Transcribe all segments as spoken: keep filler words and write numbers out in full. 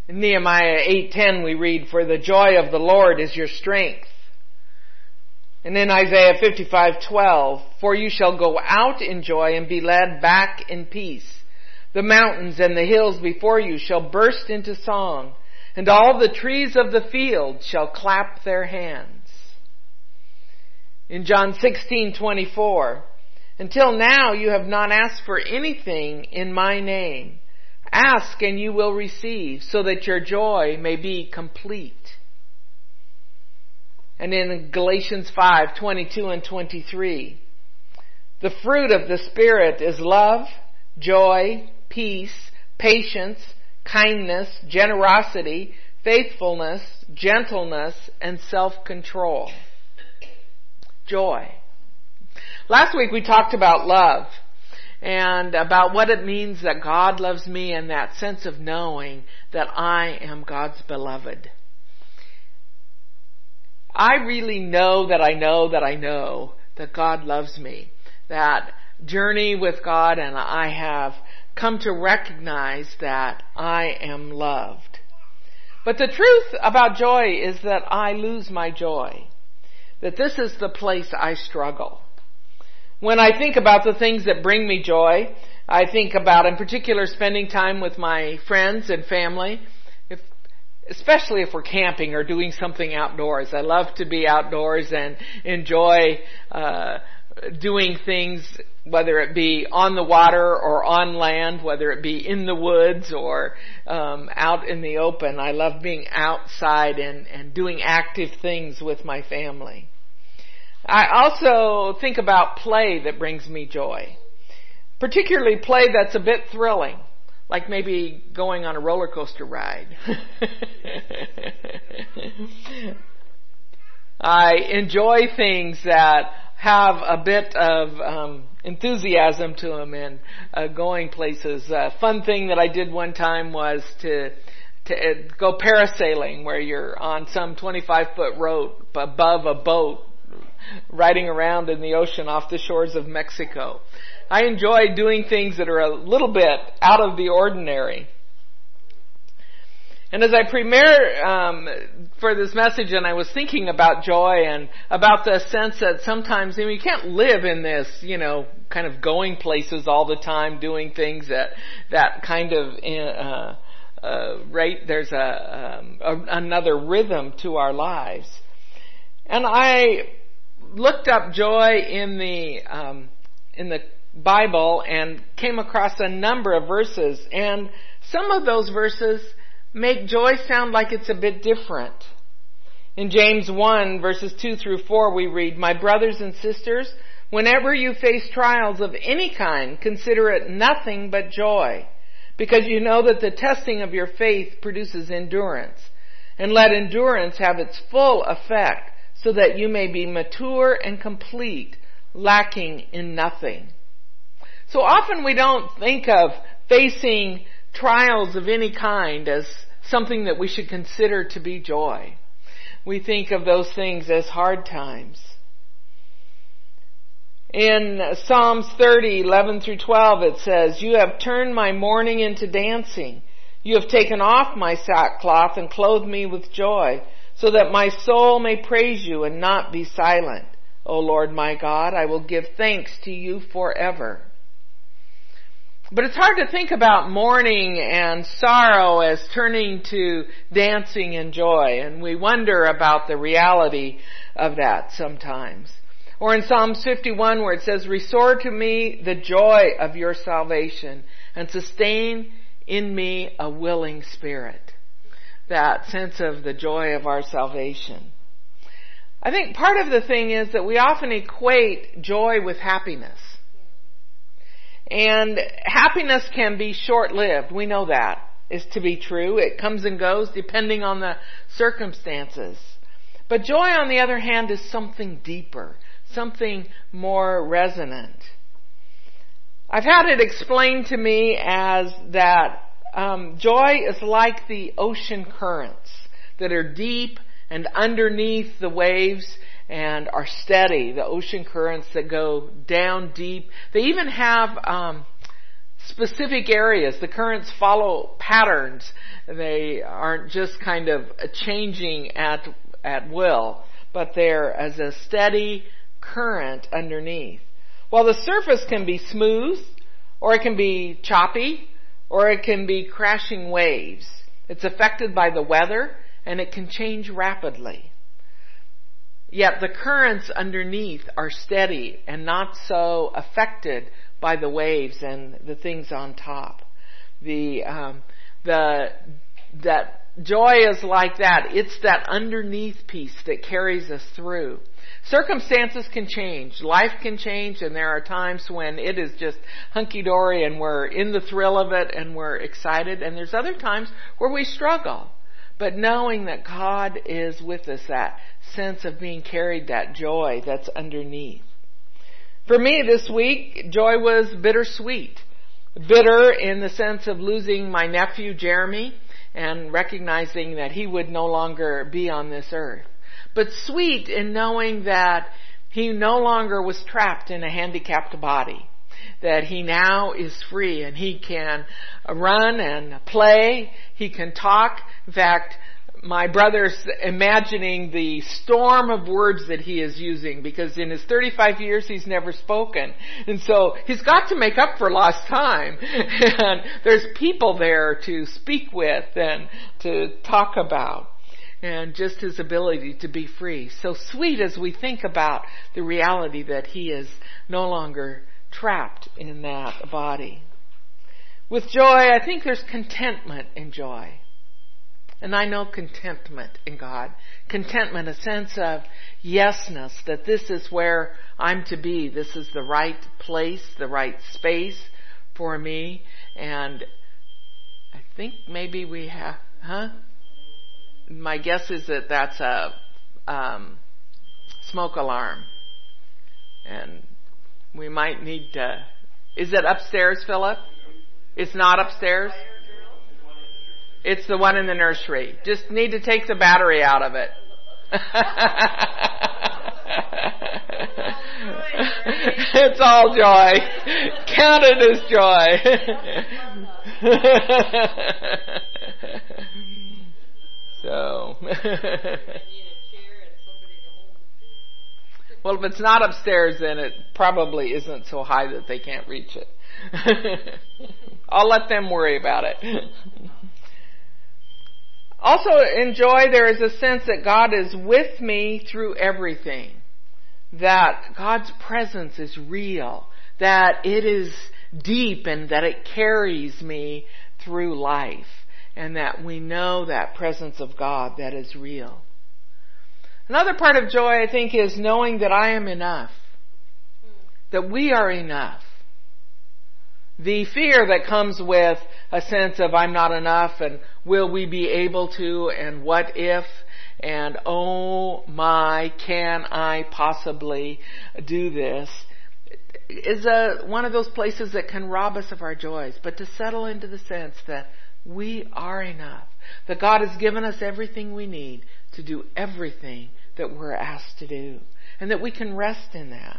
In Nehemiah eight ten we read, "For the joy of the Lord is your strength." And in Isaiah fifty-five twelve, "For you shall go out in joy and be led back in peace. The mountains and the hills before you shall burst into song, and all the trees of the field shall clap their hands." In John sixteen twenty-four, "Until now you have not asked for anything in my name. Ask and you will receive, so that your joy may be complete." And in Galatians five twenty-two and twenty-three, "The fruit of the Spirit is love, joy, peace, patience, kindness, generosity, faithfulness, gentleness, and self-control." Joy. Last week we talked about love and about what it means that God loves me and that sense of knowing that I am God's beloved. I really know that I know that I know that God loves me. That journey with God, and I have come to recognize that I am loved. But the truth about joy is that I lose my joy. That this is the place I struggle. When I think about the things that bring me joy, I think about, in particular, spending time with my friends and family, if, especially if we're camping or doing something outdoors. I love to be outdoors and enjoy uh, doing things, whether it be on the water or on land, whether it be in the woods or um, out in the open. I love being outside and, and doing active things with my family. I also think about play that brings me joy, particularly play that's a bit thrilling, like maybe going on a roller coaster ride. I enjoy things that have a bit of um, enthusiasm to them and uh, going places. A fun thing that I did one time was to to uh, go parasailing, where you're on some twenty-five foot rope above a boat, riding around in the ocean off the shores of Mexico. I enjoy doing things that are a little bit out of the ordinary. And as I prepare um, for this message, and I was thinking about joy and about the sense that sometimes, I mean, you can't live in this, you know, kind of going places all the time, doing things that that kind of uh, uh, right. There's a, um, a another rhythm to our lives, and I looked up joy in the um, in the Bible and came across a number of verses, and some of those verses make joy sound like it's a bit different. In James one verses two through four we read, "My brothers and sisters, whenever you face trials of any kind, consider it nothing but joy, because you know that the testing of your faith produces endurance. And let endurance have its full effect, so that you may be mature and complete, lacking in nothing." So often we don't think of facing trials of any kind as something that we should consider to be joy. We think of those things as hard times. In Psalms thirty, eleven through twelve it says, "You have turned my mourning into dancing. You have taken off my sackcloth and clothed me with joy, so that my soul may praise you and not be silent. O Lord my God, I will give thanks to you forever." But it's hard to think about mourning and sorrow as turning to dancing and joy, and we wonder about the reality of that sometimes. Or in Psalms fifty-one where it says, "Restore to me the joy of your salvation and sustain in me a willing spirit." That sense of the joy of our salvation. I think part of the thing is that we often equate joy with happiness. And happiness can be short-lived. We know that is to be true. It comes and goes depending on the circumstances. But joy, on the other hand, is something deeper, something more resonant. I've had it explained to me as that um, joy is like the ocean currents that are deep and underneath the waves and are steady, the ocean currents that go down deep. They even have um, specific areas. The currents follow patterns. They aren't just kind of changing at at will, but they're as a steady current underneath. While the surface can be smooth, or it can be choppy, or it can be crashing waves. It's affected by the weather, and it can change rapidly. Yet the currents underneath are steady and not so affected by the waves and the things on top. The um, the that joy is like that. It's that underneath piece that carries us through. Circumstances can change. Life can change, and there are times when it is just hunky-dory and we're in the thrill of it and we're excited. And there's other times where we struggle. But knowing that God is with us, that sense of being carried, that joy that's underneath. For me this week, joy was bittersweet. Bitter in the sense of losing my nephew Jeremy and recognizing that he would no longer be on this earth. But sweet in knowing that he no longer was trapped in a handicapped body. That he now is free and he can run and play. He can talk. In fact, my brother's imagining the storm of words that he is using, because in his thirty-five years he's never spoken. And so he's got to make up for lost time. And there's people there to speak with and to talk about. And just his ability to be free. So sweet as we think about the reality that he is no longer trapped in that body. With joy, I think there's contentment in joy. And I know contentment in God. Contentment, a sense of yesness, that this is where I'm to be. This is the right place, the right space for me. And I think maybe we have, huh? My guess is that that's a um, smoke alarm. And we might need to... Is it upstairs, Philip? It's not upstairs? It's the one in the nursery. Just need to take the battery out of it. It's all joy. Count it as joy. So, well, if it's not upstairs, then it probably isn't so high that they can't reach it. I'll let them worry about it. Also, in joy, there is a sense that God is with me through everything. That God's presence is real. That it is deep and that it carries me through life. And that we know that presence of God that is real. Another part of joy, I think, is knowing that I am enough. That we are enough. The fear that comes with a sense of I'm not enough and will we be able to and what if and oh my, can I possibly do this, is a, one of those places that can rob us of our joys. But to settle into the sense that we are enough. That God has given us everything we need to do everything that we're asked to do. And that we can rest in that.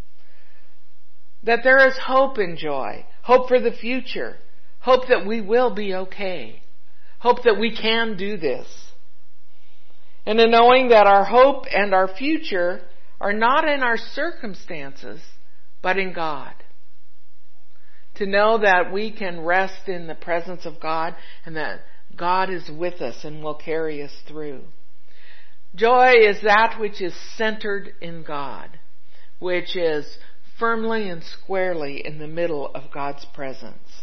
That there is hope in joy. Hope for the future. Hope that we will be okay. Hope that we can do this. And in knowing that our hope and our future are not in our circumstances, but in God. To know that we can rest in the presence of God and that God is with us and will carry us through. Joy is that which is centered in God, which is firmly and squarely in the middle of God's presence.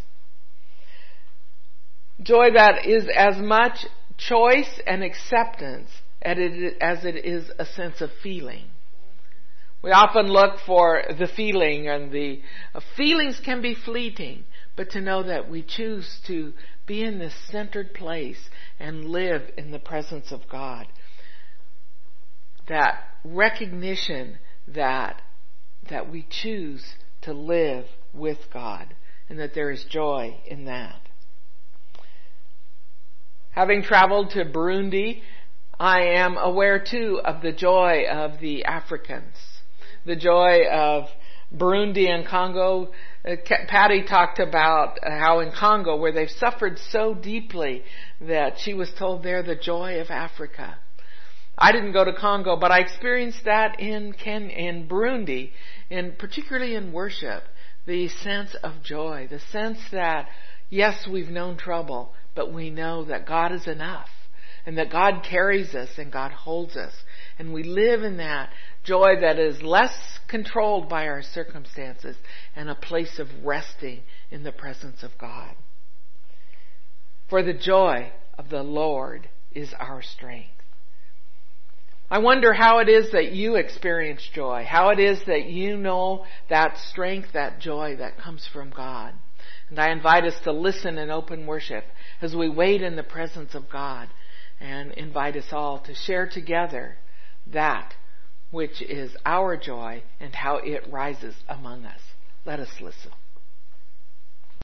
Joy that is as much choice and acceptance as it is a sense of feeling. We often look for the feeling, and the uh, feelings can be fleeting, but to know that we choose to be in this centered place and live in the presence of God. That recognition that that we choose to live with God and that there is joy in that. Having traveled to Burundi, I am aware too of the joy of the Africans. The joy of Burundi and Congo, Uh, Patty talked about how in Congo, where they've suffered so deeply, that she was told they're the joy of Africa. I didn't go to Congo, but I experienced that in Ken, in Burundi, and particularly in worship, the sense of joy, the sense that, yes, we've known trouble, but we know that God is enough, and that God carries us and God holds us, and we live in that joy that is less controlled by our circumstances and a place of resting in the presence of God. For the joy of the Lord is our strength. I wonder how it is that you experience joy, how it is that you know that strength, that joy that comes from God. And I invite us to listen in open worship as we wait in the presence of God, and invite us all to share together that which is our joy and how it rises among us. Let us listen.